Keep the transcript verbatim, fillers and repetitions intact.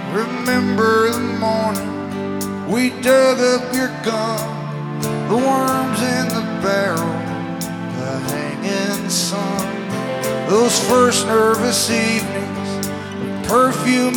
Remember the morning we dug up your gun, the worms in the barrel, the hanging sun, those first nervous evenings, the perfume